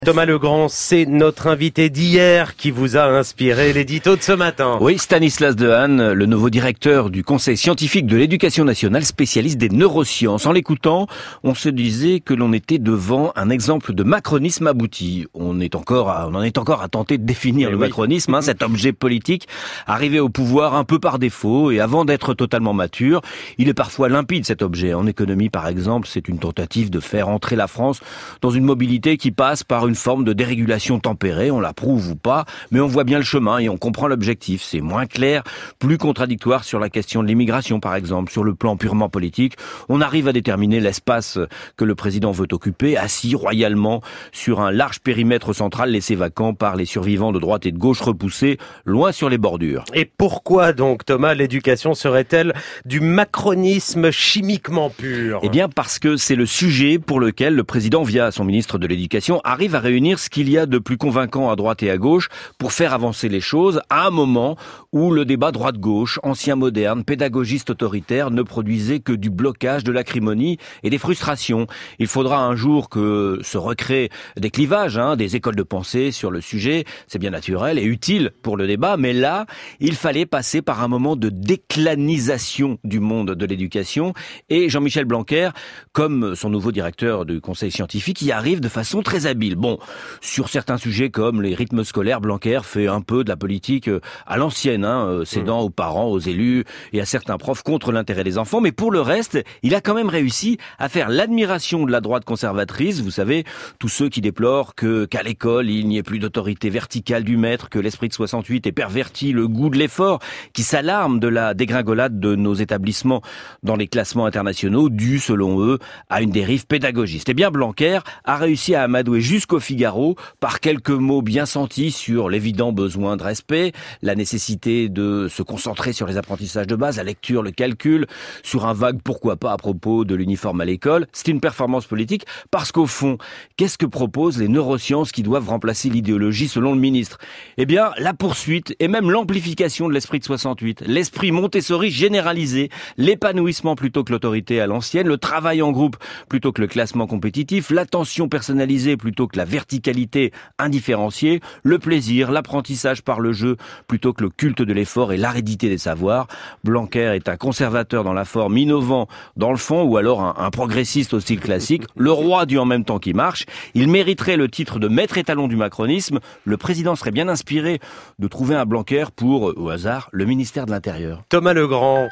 Thomas Legrand, c'est notre invité d'hier qui vous a inspiré l'édito de ce matin. Oui, Stanislas Dehaene, le nouveau directeur du Conseil scientifique de l'éducation nationale, spécialiste des neurosciences. En l'écoutant, on se disait que l'on était devant un exemple de macronisme abouti. On en est encore à tenter de définir le macronisme, cet objet politique arrivé au pouvoir un peu par défaut et avant d'être totalement mature. Il est parfois limpide, cet objet. En économie, par exemple, c'est une tentative de faire entrer la France dans une mobilité qui passe par une forme de dérégulation tempérée, on l'approuve ou pas, mais on voit bien le chemin et on comprend l'objectif. C'est moins clair, plus contradictoire sur la question de l'immigration, par exemple. Sur le plan purement politique, on arrive à déterminer l'espace que le président veut occuper, assis royalement sur un large périmètre central laissé vacant par les survivants de droite et de gauche repoussés, loin sur les bordures. Et pourquoi donc, Thomas, l'éducation serait-elle du macronisme chimiquement pur ? Eh bien parce que c'est le sujet pour lequel le président, via son ministre de l'Éducation, arrive à réunir ce qu'il y a de plus convaincant à droite et à gauche pour faire avancer les choses à un moment où le débat droite-gauche, ancien-moderne, pédagogiste-autoritaire ne produisait que du blocage, de l'acrimonie et des frustrations. Il faudra un jour que se recréent des clivages, des écoles de pensée sur le sujet. C'est bien naturel et utile pour le débat, mais là, il fallait passer par un moment de déclanisation du monde de l'éducation et Jean-Michel Blanquer, comme son nouveau directeur du Conseil scientifique, y arrive de façon très habile. Bon, sur certains sujets comme les rythmes scolaires, Blanquer fait un peu de la politique à l'ancienne, cédant aux parents, aux élus et à certains profs contre l'intérêt des enfants. Mais pour le reste, il a quand même réussi à faire l'admiration de la droite conservatrice. Vous savez, tous ceux qui déplorent qu'à l'école, il n'y ait plus d'autorité verticale du maître, que l'esprit de 68 ait perverti le goût de l'effort, qui s'alarment de la dégringolade de nos établissements dans les classements internationaux, dû, selon eux, à une dérive pédagogique. Eh bien, Blanquer a réussi à amadouer jusqu'au Figaro par quelques mots bien sentis sur l'évident besoin de respect, la nécessité de se concentrer sur les apprentissages de base, la lecture, le calcul, sur un vague pourquoi pas à propos de l'uniforme à l'école. C'est une performance politique parce qu'au fond, qu'est-ce que proposent les neurosciences qui doivent remplacer l'idéologie selon le ministre ? Eh bien, la poursuite et même l'amplification de l'esprit de 68, l'esprit Montessori généralisé, l'épanouissement plutôt que l'autorité à l'ancienne, le travail en groupe plutôt que le classement compétitif, l'attention personnalisée plutôt que la verticalité indifférenciée, le plaisir, l'apprentissage par le jeu plutôt que le culte de l'effort et l'aridité des savoirs. Blanquer est un conservateur dans la forme, innovant dans le fond, ou alors un progressiste au style classique, le roi du en même temps qui marche. Il mériterait le titre de maître étalon du macronisme. Le président serait bien inspiré de trouver un Blanquer pour, au hasard, le ministère de l'Intérieur. Thomas Legrand.